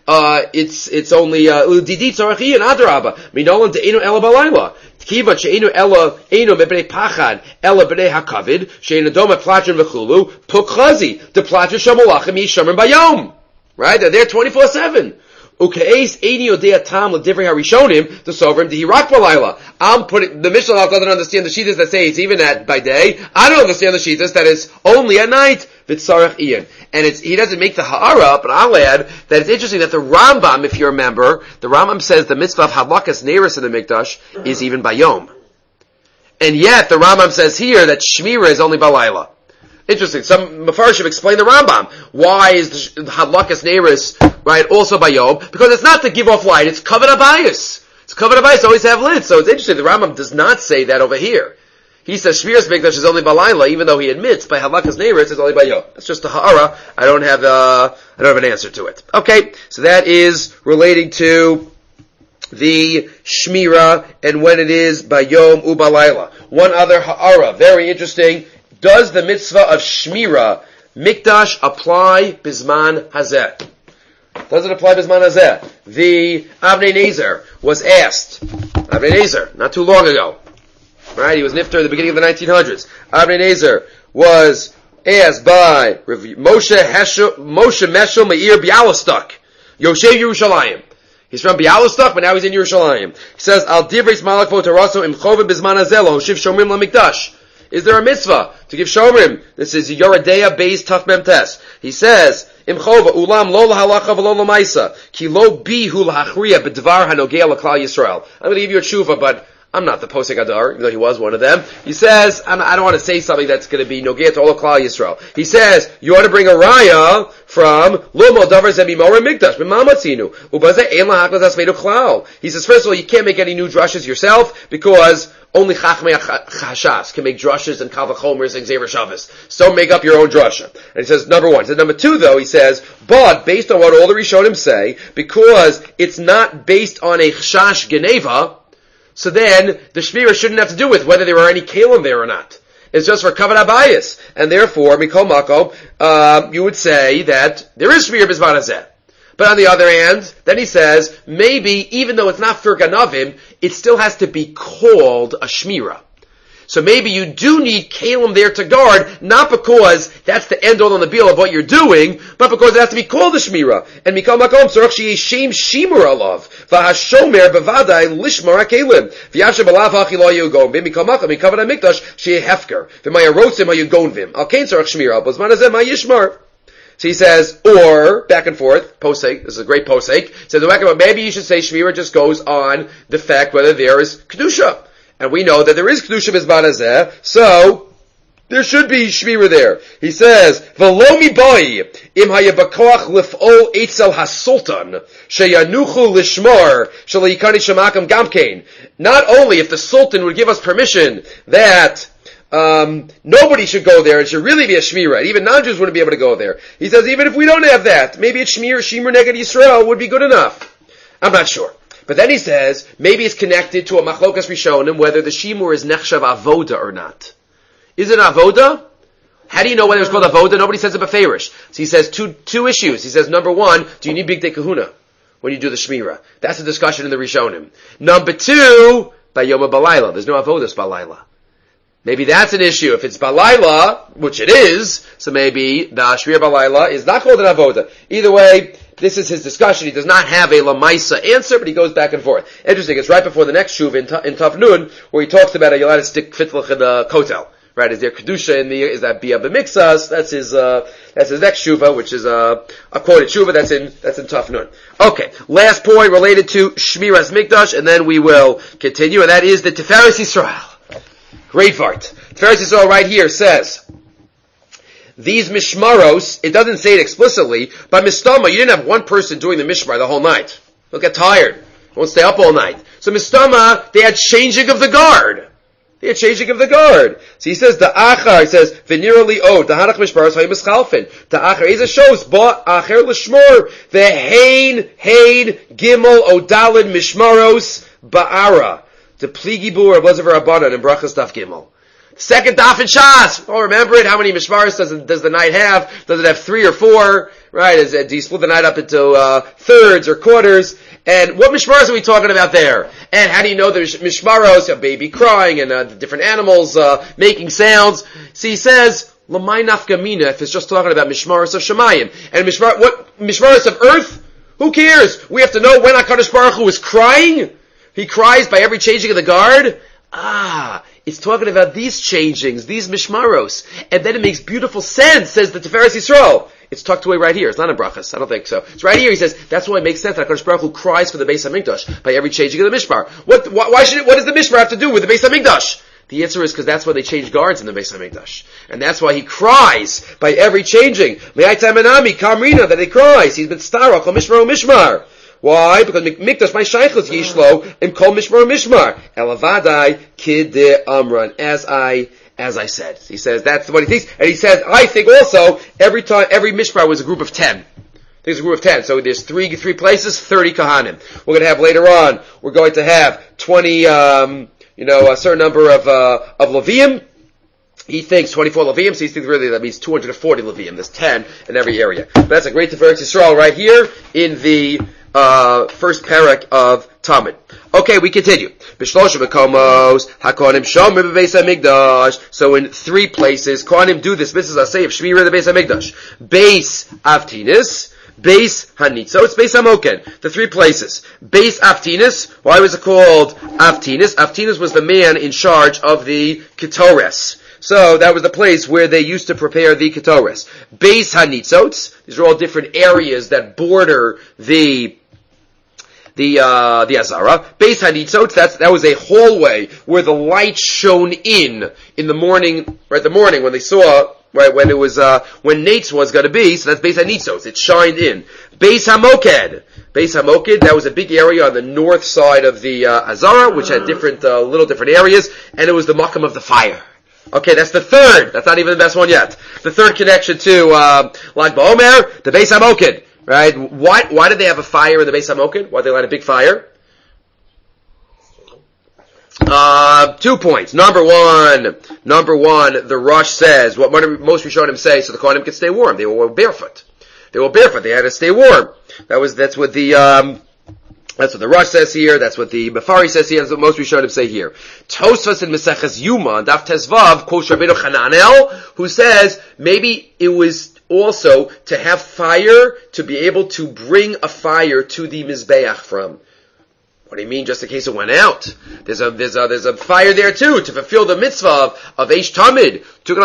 uh, it's, it's only, uh, Udidi Tzarach Ian Adraba, Minolan De'enu Ela Balayla. Kiva she'enu ela enu mebnei pachad ela bnei hakavid she'enu doma plachim v'chulu pukchazi the plachim shamalachim yishamrim bayom. Right? They're there twenty-four seven. Ukeis eini odei tam l'divrei harishonim the sovereign dihirak balayla. I'm putting the Mishnah doesn't understand the shittas that say it's even at by day. I don't understand the shittas that it's only at night. V'tzarach iyan. And it's, he doesn't make the ha'ara, but I'll add that it's interesting that the Rambam, if you remember, the Rambam says the mitzvah of hadlakas neiros in the mikdash is even bayom. And yet, the Rambam says here that shmira is only balayla. Interesting. Some Mefarshim explain the Rambam. Why is the hadlakas neiros, right, also bayom? Because it's not to give off light, it's covered abayis. It's covered abayis, always have lids. So it's interesting, the Rambam does not say that over here. He says Shmiras Mikdash is only balayla, even though he admits by halakas neiros it's only bayom. That's just a ha'ara. I don't have uh, I don't have an answer to it. Okay, so that is relating to the shmira and when it is bayom ubalayla. One other ha'ara, very interesting. Does the mitzvah of shmira mikdash apply bisman hazeh? Does it apply bisman hazeh? The Avnei Nezer was asked. Avnei Nezer, not too long ago. Right, he was nifter at the beginning of the nineteen hundreds. Avnei Nezer was asked by Moshe Heshel, Moshe Meshel Meir Bialystok, Yoshev Yerushalayim. He's from Bialystok, but now he's in Yerushalayim. He says, Al Divreis Malach Votaraso Im Chovim Bizman Azelo Shiv Shomrim LaMikdash. Is there a mitzvah to give shomrim? This is Yoredeya Beis Taf Mem Tes. He says, Im Chova Ulam Lo LaHalacha V'Lo LaMaisa Ki Lo Bi Hu LaHachriya B'Dvar HaNogea LaKlal Yisrael. I'm going to give you a tshuva, but I'm not the Posek Adar, even though he was one of them. He says, I'm, I don't want to say something that's going to be Nogea to all of Klal Yisrael. He says, you ought to bring a raya from Lumo Davar Zebimor Mikdash, B'Mamatzinu, Ubaze Ein LaHaklas Asmedu Klal. He says, first of all, you can't make any new drushes yourself, because only Chachmei Chashas can make drushes and Kavachomers and Xaver Shabbos. So make up your own drusha. And he says, number one. He says, number two, though, he says, but based on what all the Rishonim say, because it's not based on a Chash Geneva, so then the shmira shouldn't have to do with whether there are any kalim there or not. It's just for kavod habayis, and therefore mikol makom, um, you would say that there is shmira b'zman hazeh. But on the other hand, then he says maybe even though it's not for ganavim, it still has to be called a shmira. So maybe you do need kalim there to guard, not because that's the end all on the deal of what you're doing, but because it has to be called a shmira. And mikol makom tzorach sheyeshem shimur alav v'hashomer bevadai lishmar hakelim v'yashem alav hachi lo yugon v'im mikol makom mikavad hamikdash sheyeh hefker v'mayarotzim hayugonvim al kein tzorach shmira b'zman hazeh ma yishmar. So he says, or, back and forth, posek, this is a great posek, says, maybe you should say shmira just goes on the fact whether there is kedusha. And we know that there is Kedusha Bizman Hazeh, so there should be Shmira there. He says, V'lo mi boi, im hayabakoach lif'ol eitzel hasultan, sheyanuchu lishmar, shalayikani shamakam gamkein. Not only if the Sultan would give us permission that um, nobody should go there, it should really be a Shmira, even non-Jews wouldn't be able to go there. He says, even if we don't have that, maybe a Shmir, Shimur Neged Yisrael would be good enough. I'm not sure. But then he says, maybe it's connected to a machlokas rishonim, whether the shimur is nechshav avoda or not. Is it avoda? How do you know whether it's called avoda? Nobody says it beferish. So he says two, two issues. He says, number one, do you need big day kahuna when you do the shmira? That's a discussion in the rishonim. Number two, by yom balayla. There's no avodas balayla. Maybe that's an issue. If it's balayla, which it is, so maybe the shmira balayla is not called an avoda. Either way, this is his discussion. He does not have a lamaisa answer, but he goes back and forth. Interesting. It's right before the next shuv in, in Tav Nun, where he talks about a you'll have to stick fitlach in the kotel. Right? Is there kedusha in the? Is that bia b'mixas? That's his. Uh, that's his next shuva, which is uh, a quoted shuva. That's in. That's in Tav Nun. Okay. Last point related to shmiras mikdash, and then we will continue, and that is the Tiferes Yisrael. Great vart. Tiferes Yisrael right here says, these mishmaros, it doesn't say it explicitly, but mistama, you didn't have one person doing the mishmar the whole night. They'll get tired. Won't stay up all night. So mistama, they had changing of the guard. They had changing of the guard. So he says, the achar, he says, v'nira li od, the hanach mishmaros hayim eschalfin. The achar, he shows, ba acher l'shmor, v'hein, hein, gimel, odalid, mishmaros, ba'ara. The pligibur of Lezer Rabbanan and Brachas Daf Gimel. Second daf in Shas. Oh, remember it? How many mishmaros does, does the night have? Does it have three or four? Right? Is it, do you split the night up into uh, thirds or quarters? And what mishmaros are we talking about there? And how do you know there's mishmaros? A baby crying and uh, the different animals uh, making sounds. See, he says, L'may nafka mina, if it's just talking about mishmaros of Shemayim. And mishmar, what, mishmaros of earth? Who cares? We have to know when HaKadosh Baruch Hu is crying. He cries by every changing of the guard. Ah, it's talking about these changings, these mishmaros. And then it makes beautiful sense, says the Tiferes Yisrael. It's tucked away right here. It's not in Brachas. I don't think so. It's right here. He says, that's why it makes sense that HaKadosh Baruch Hu cries for the Beis HaMikdash by every changing of the mishmar. What, why, why should it, what does the mishmar have to do with the Beis HaMikdash? The answer is because that's why they change guards in the Beis HaMikdash. And that's why he cries by every changing. Me'ayta menami, kamrina, that he cries. He's been starach, mishmar, mishmar. Why? Because Mikdash my shaychus yishlo and kol mishmar mishmar. Elavadai kid de amran. As I, as I said. He says that's what he thinks. And he says, I think also, every time, every mishmar was a group of ten. There's a group of ten. So there's three, three places, thirty kahanim. We're going to have later on, we're going to have twenty, um, you know, a certain number of, uh, of Levium. He thinks twenty-four Levium, so he thinks really that means two hundred forty Levium. There's ten in every area. But that's a great Tiferes Yisrael right here in the, uh, first parak of Talmud. Okay, we continue. B'shlosha b'komos, hakonim shomer b'beis hamikdash. So in three places, kohanim do this. This is a say of Shmira the Beis Hamikdash. Beis Avtinis, Beis Hanitzot, Beis Hamoken. The three places. Beis Avtinis. Why was it called Avtinis? Avtinis was the man in charge of the Ketores. So that was the place where they used to prepare the Ketores. Beis Hanitzot. These are all different areas that border the the uh the Azara. Beis Hanitzot, that's that was a hallway where the light shone in in the morning, right, the morning when they saw, right, when it was, uh, when Nates was gonna be, so that's Beis Hanitzot, it shined in. Beis Hamoked. Beis Hamoked, that was a big area on the north side of the, uh, Azara, which had different, uh, little different areas, and it was the Makam of the fire. Okay, that's the third, that's not even the best one yet. The third connection to, uh, Lag BaOmer, the Beis Hamoked, right? Why, why did they have a fire in the Beis Hamoked? Why did they light a big fire? Uh, two points. Number one, number one, the Rosh says, what most Rishonim say, so the Kohanim could stay warm. They were barefoot. They were barefoot. They had to stay warm. That was, that's what the, um, that's what the Rosh says here. That's what the Mefari says here. That's what most Rishonim say here. Tosfos in Meseches Yuma, Daf Tezvav, quotes Rabbeinu Hananel, who says, maybe it was also to have fire, to be able to bring a fire to the Mizbeach from. What do you mean? Just in case it went out? There's a there's a there's a fire there too to fulfill the mitzvah of, of Eish Tamid.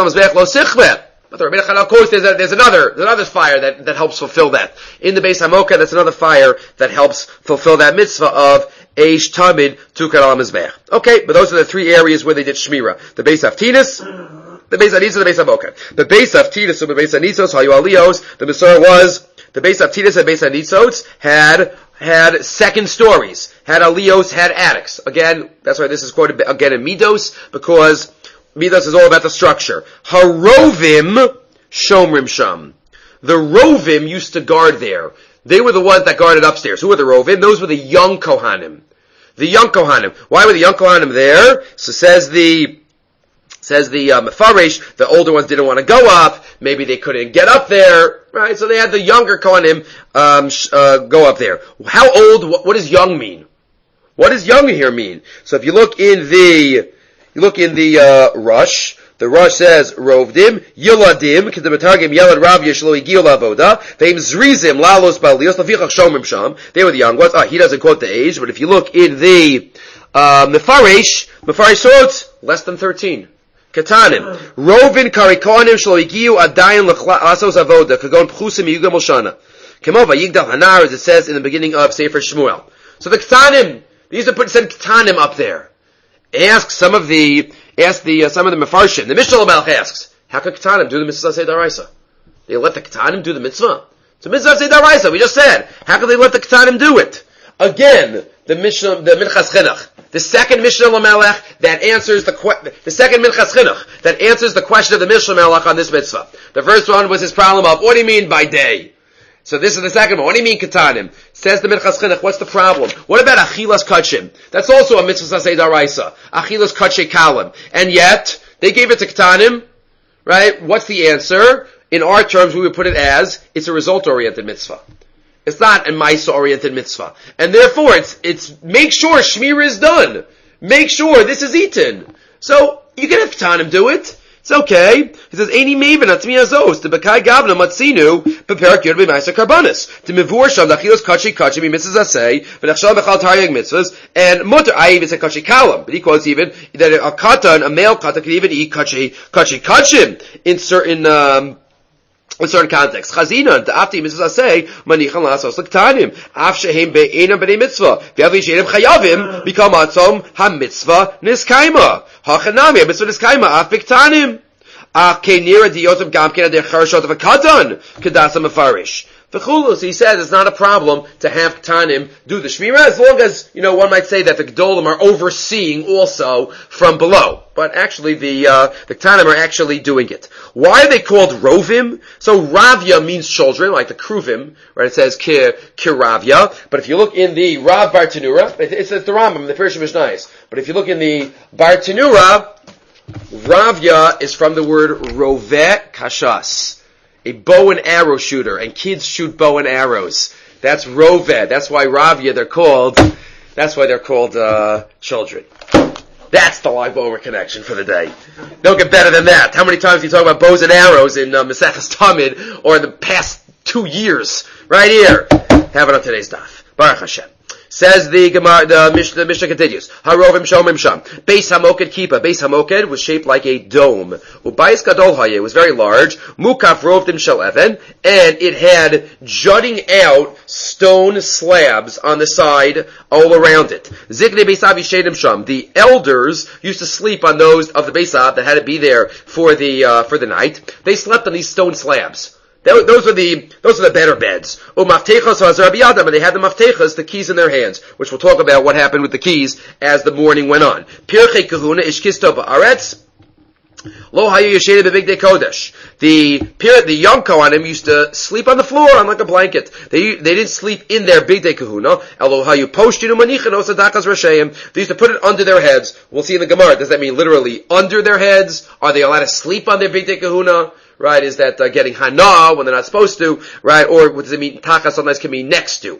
But of course, there's a, there's another there's another fire that, that helps fulfill that in the Beis Hamoka. That's another fire that helps fulfill that mitzvah of Eish Tamid Tukar al Mizbeach. Okay, but those are the three areas where they did Shmira: the Beis Avtinis, the Beis Hanitzos, the Beis Hamoka. The Beis Avtinis and the Beis Hanitzos, Hayu Aliyos. The Masorah was the Beis Avtinis and Beis Hanitzos had. had second stories, had aliyos, had attics. Again, that's why this is quoted again in Midos, because Midos is all about the structure. Harovim shomrim sham. The Rovim used to guard there. They were the ones that guarded upstairs. Who were the Rovim? Those were the young Kohanim. The young Kohanim. Why were the young Kohanim there? So says the Says the uh, Mefarish, the older ones didn't want to go up. Maybe they couldn't get up there, right? So they had the younger Kohanim um, sh- uh, go up there. How old? What, what does young mean? What does young here mean? So if you look in the, you look in the uh, Rush. The Rush says Rovdim Yiladim because the Metargim Yelad Rav Yeshlo Igil Avoda Veim Zrizim Lalos Balios Lafichach Shomim Sham. They were the young ones. Ah, he doesn't quote the age, but if you look in the uh, Mefarish, Mefarish wrote less than thirteen. Katanim. Rovin karikonim shlo igiu adayin l'chasos avoda kagon pchusim yugam oshana. Kemova yigdal hanar, as it says in the beginning of Sefer Shmuel. So the Katanim, they used to put, send Katanim up there. Ask some of the, ask the, uh, some of the Mefarshim. The Mishnah Melech asks, how can Katanim do the mitzvah Seidaraisa? They let the Katanim do the mitzvah? It's a mitzvah Seidaraisa, we just said. How can they let the Katanim do it? Again, the Mishnah, the Minchas Chinuch. The second Mishnah Lamelech that answers the que- the second Minchas Chinuch that answers the question of the Mishnah Lamelech on this mitzvah. The first one was his problem of what do you mean by day? So this is the second one. What do you mean Katanim? Says the Minchas Chinuch, what's the problem? What about Achilas Kachim? That's also a mitzvah Sasei Daraisa. Achilas Kachim Kalim. And yet, They gave it to Ketanim, right? What's the answer? In our terms, we would put it as, it's a result-oriented mitzvah. It's not a Maisa-oriented mitzvah. And therefore, it's, it's, make sure Shmira is done. Make sure this is eaten. So, you can have Ketanim do it. It's okay. He says, Eini Maven Atzmi Azos, to Bekai Gavna Matzinu, Beperak Yod B'Maisa Karbanis, to Mivur Sham, Nachilos Kachi Kachi, Mitzvahs Asay, V'Nachshal Bechal Taryag Mitzvahs, and Mutter, I even said Kachi Kalam, but he quotes even, that a katan, a male katan, can even eat Kachi, Kachi Kachim, in certain, um, in certain contexts. Chazina, the after mitzvah say, manichan lasos l'ktanim, af shehem be'enam b'nei mitzvah, v'yavi shehem chayavim, become atzom ha-mitzvah niskaima. Ha-chanami, ha-mitzvah niskaima, af b'ktanim. Ach kenira diyotam gamkin adeh charashot of a katan, kedasa mefarish. V'chulus, he says it's not a problem to have Ketanim do the Shmira, as long as, you know, one might say that the Gedolim are overseeing also from below. But actually the, uh, the Ketanim are actually doing it. Why are they called Rovim? So Ravya means children, like the Kruvim, right? It says Ki, Kiravya. But if you look in the Rav Bartanura, it says the Rambam, the Perishim Mishnayos. But if you look in the Bartanura, Ravya is from the word Roveh Kashas. A bow and arrow shooter, and kids shoot bow and arrows. That's Roved. That's why Ravya, they're called, that's why they're called, uh, children. That's the live Omer connection for the day. Don't get better than that. How many times do you talk about bows and arrows in uh, Maseches Tamid, or in the past two years? Right here. Have it on today's daf. Baruch Hashem. Says the Gemara, the Mishnah, the Mishnah continues. Harovim shomim sham. Beis Hamoked Kippah. Beis Hamoked was shaped like a dome. Ubayis Gadol Haye was very large. Mukaf Rovdim Shel Even, and it had jutting out stone slabs on the side all around it. Ziknei Beis Avi Shedim Sham. The elders used to sleep on those of the Beis Av that had to be there for the uh, for the night. They slept on these stone slabs. Those are the, those are the better beds. Umaftechas hazar biyadam, and they had the maftechas, the keys in their hands, which we'll talk about what happened with the keys as the morning went on. Pirchei kahuna ishkisto ba'aretz, lo hayu yesheda bebigdei kodesh. The, the young Kohanim used to sleep on the floor on like a blanket. They, they didn't sleep in their bigdei kahuna. Elo hayu poshtinu manichin osadakas rasheim. They used to put it under their heads. We'll see in the Gemara. Does that mean literally under their heads? Are they allowed to sleep on their bigdei kahuna? Right, is that uh, getting hana when they're not supposed to, right? Or what does it mean? Taka sometimes can mean next to.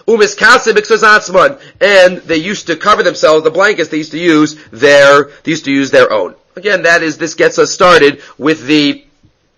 And they used to cover themselves, the blankets, they used to use their, they used to use their own. Again, that is, this gets us started with the,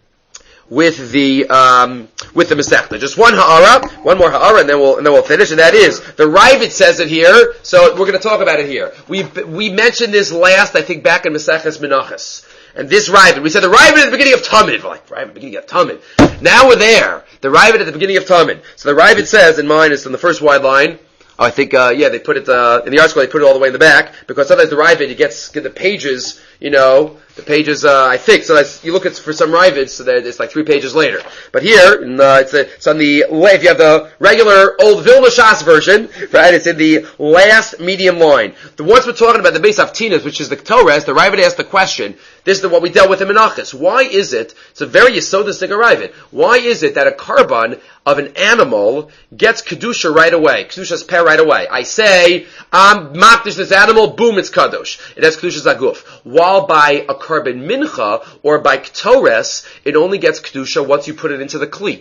with the, um, with the Masechta. Just one ha'ara, one more ha'ara, and then we'll, and then we'll finish, and that is, the Ravid says it here, so we're gonna talk about it here. We, we mentioned this last, I think, back in Maseches Menachos. And this Ravid, we said the Ravid at the beginning of Tamid. We're like, Ravid at the beginning of Tamid. Now we're there. The Ravid at the beginning of Tamid. So the Ravid says, in mine, it's in the first wide line. Oh, I think, uh, yeah, they put it, uh, in the article, they put it all the way in the back, because sometimes the Ravid, you get, get the pages, you know, the pages, uh, I think, so that's, you look at, for some Ravids, so that it's like three pages later. But here, in, uh, it's, a, it's on the, if you have the regular old Vilna Shas version, right, it's in the last medium line. The ones we're talking about, the Beis Avtinas, which is the Torah, the Ravid asked the question, this is what we dealt with in Menachos. Why is it, it's a very yesodistic Ravid, why is it that a carbon of an animal gets Kedusha right away, Kedusha's peh right away? I say, I'm makdish this animal, boom, it's Kadosh. It has Kedusha's aguf. While by a carbon mincha, or by Ktores, it only gets Kedusha once you put it into the Kli.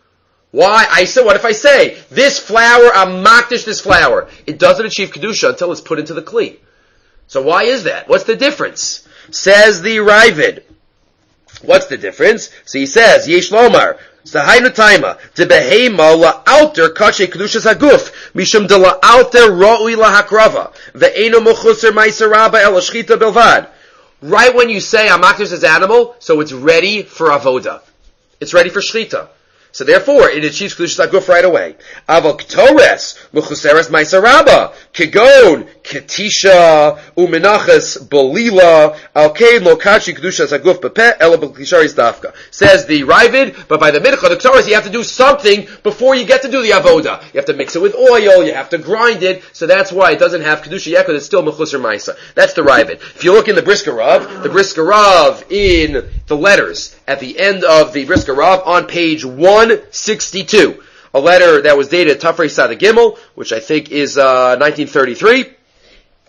Why? I said, what if I say, this flour, I'm makdish this flour? It doesn't achieve Kedusha until it's put into the Kli. So why is that? What's the difference? Says the Ravid. What's the difference? So he says, Yesh Lomar, Sahainu Taima, de behema la'alter kashe kedushas haguf, mishum de la'alter ro'ui lahakrava, ve'eno mochuser ma'isaraba el shchita belvad. Right when you say, I'm makdish this animal, so it's ready for avoda. It's ready for shchita. So therefore, it achieves Kedushas Haguf right away. Aval Ktores, Mechuseres Maisaraba, Kegon, Ketisha, Umenachas, Bolila, Alkein, Lokachi, Kedushas Haguf, Bepeh, Ela B'Klisharis Dafka. Says the Ravid, but by the Mincha, the Ktores, you have to do something before you get to do the Avoda. You have to mix it with oil, you have to grind it, so that's why it doesn't have Kedusha yet, because it's still Mechuser Maisa. That's the Ravid. If you look in the Brisker Rav, the Brisker Rav in the letters, at the end of the Brisker Rav, on page one sixty-two, a letter that was dated Tafrei Sada Gimel, which I think is uh, nineteen thirty-three.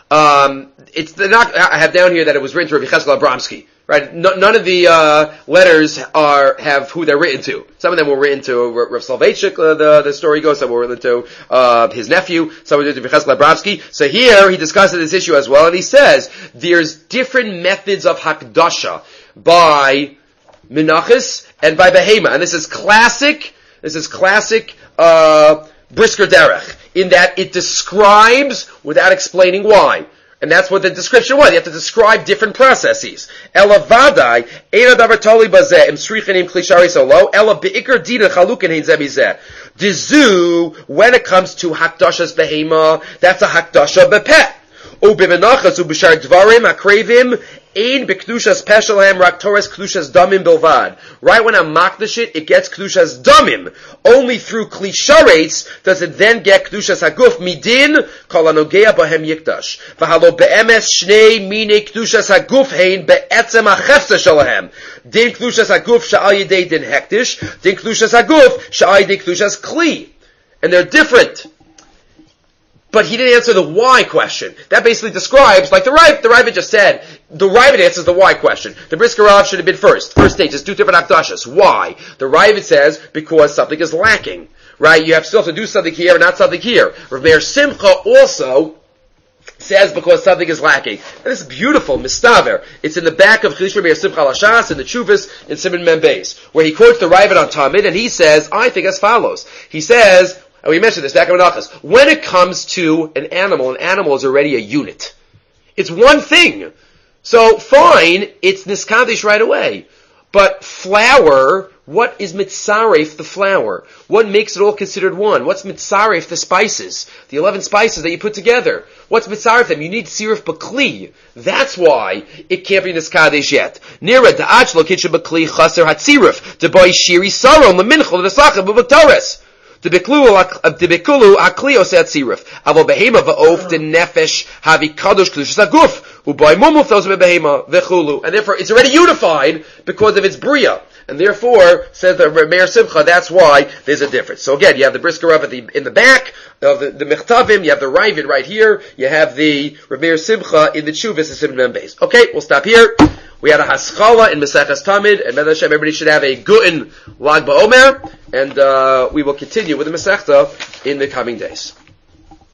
Um, it's they're not. I have down here that it was written to Rabbi Cheskel Abramsky. Right? No, none of the uh, letters are have who they're written to. Some of them were written to Rav Soloveitchik, uh, the the story goes. Some were written to uh, his nephew. Some were written to Cheskel Abramsky. So here he discusses this issue as well, and he says there's different methods of hakdasha by Menachos and by Behema, and this is classic. This is classic uh, Brisker Derech in that it describes without explaining why. And that's what the description was. You have to describe different processes. Ela vadai, eina davar toli bazeh, im srichenim klishari solo, ela be'ikar dina chalukin hein zemizeh. Dizu, when it comes to hakdashas behema, that's a hakdasha bepeh. U b'menachas u b'shar dvarim akrevim, ein b'kdushas peshalem rak torres kdushas damim bilvad. Right when I makdash it, it gets kdushas damim. Only through klisharetz does it then get kdushas haguf midin kol hanogea bahem yikdash. V'halo be'emes shnei mine kdushas haguf hein be'etzem hachefza shalahem. Din kdushas haguf sha'al yedei din hektish, din kdushas haguf sha'al yedei kdushas kli. And they're different. But he didn't answer the why question. That basically describes, like the Rav, the Rav just said, the Rav answers the why question. The Brisker Rav should have been first. First stage is two different akdashas. Why? The Rav says, because something is lacking. Right? You have still to do something here and not something here. Rav Meir Simcha also says because something is lacking. And this is beautiful, mistaver. It's in the back of Chilish Rav Meir Simcha Lashas in the Chuvas in Siman Mem Beis, where he quotes the Rav on Tamid, and he says, I think as follows. He says, and we mentioned this back in Menachos. When it comes to an animal, an animal is already a unit. It's one thing. So fine, it's niskadish right away. But flour, what is mitzaref the flour? What makes it all considered one? What's mitzaref the spices? The eleven spices that you put together. What's mitzaref them? You need sirif bakli. That's why it can't be niskadish yet. Nira da'ach lo kitcha bakli chaser hatzirif. Deboy shiri saron leminchol v'sachem v'v'tores. The bekulu akli oseh tziruf. Avo behema va'of the nefesh havi kadosh kedushas haguf u'bay mumuf those behema v'chulu. And therefore, it's already unified because of its bria. And therefore, says the Meir Simcha, that's why there's a difference. So again, you have the Brisker Rav at the, in the back of the, the Mechtavim, you have the Ravid right here, you have the Meir Simcha in the Chuvas and Siman Mem Beis. Okay, we'll stop here. We had a Haskalah in Maseches Tamid, and Med Hashem, everybody should have a Gutin Lag BaOmer, and uh, we will continue with the Masechta in the coming days.